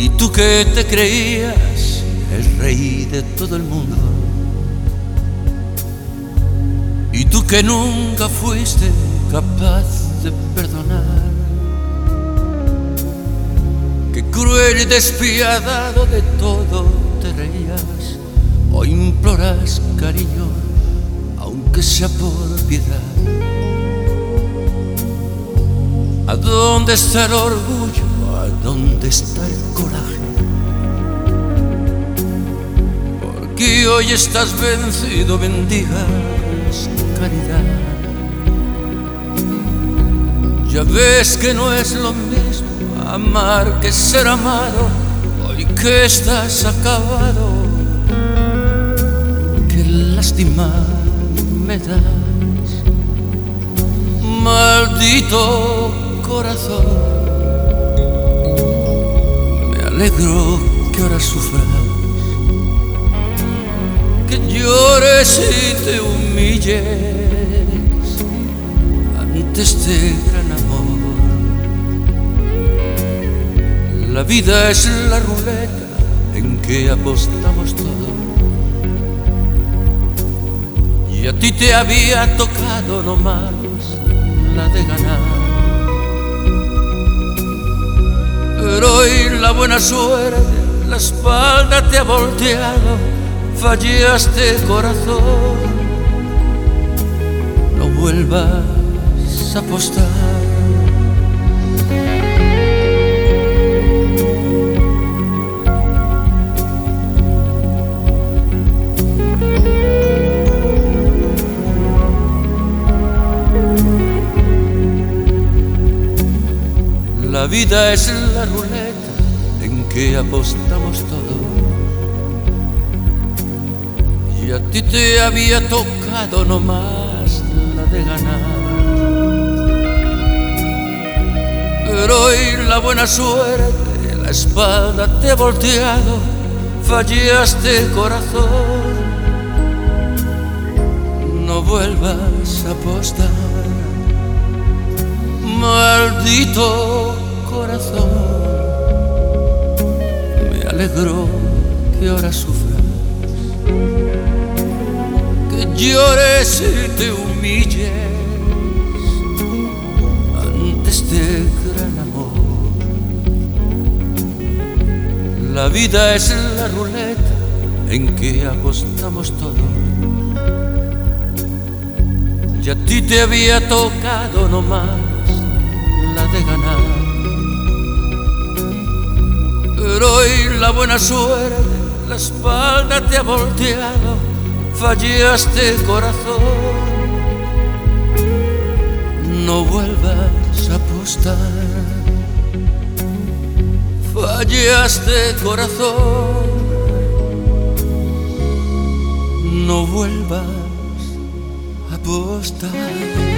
Y tú que te creías el rey de todo el mundo, y tú que nunca fuiste capaz de perdonar, que cruel y despiadado de todo te reías, o imploras cariño, aunque sea por piedad. ¿A dónde está el orgullo? ¿A dónde está el coraje? Porque hoy estás vencido, bendigas caridad. Ya ves que no es lo mismo amar que ser amado. Hoy que estás acabado, qué lástima me das, maldito corazón. Me alegro que ahora sufras, que llores y te humilles ante este gran amor. La vida es la ruleta en que apostamos todo, y a ti te había tocado nomás la de ganar. Pero hoy la buena suerte, la espalda te ha volteado, fallaste corazón, no vuelvas a apostar. La vida es la ruleta en que apostamos todo, y a ti te había tocado nomás la de ganar. Pero hoy la buena suerte, la espalda te ha volteado, fallaste corazón, no vuelvas a apostar. Maldito corazón, me alegro que ahora sufras, que llores y te humilles ante este gran amor. La vida es la ruleta en que apostamos todo, y a ti te había tocado nomás la de ganar. Pero hoy la buena suerte, la espalda te ha volteado, fallaste corazón, no vuelvas a apostar. Fallaste corazón, no vuelvas a apostar.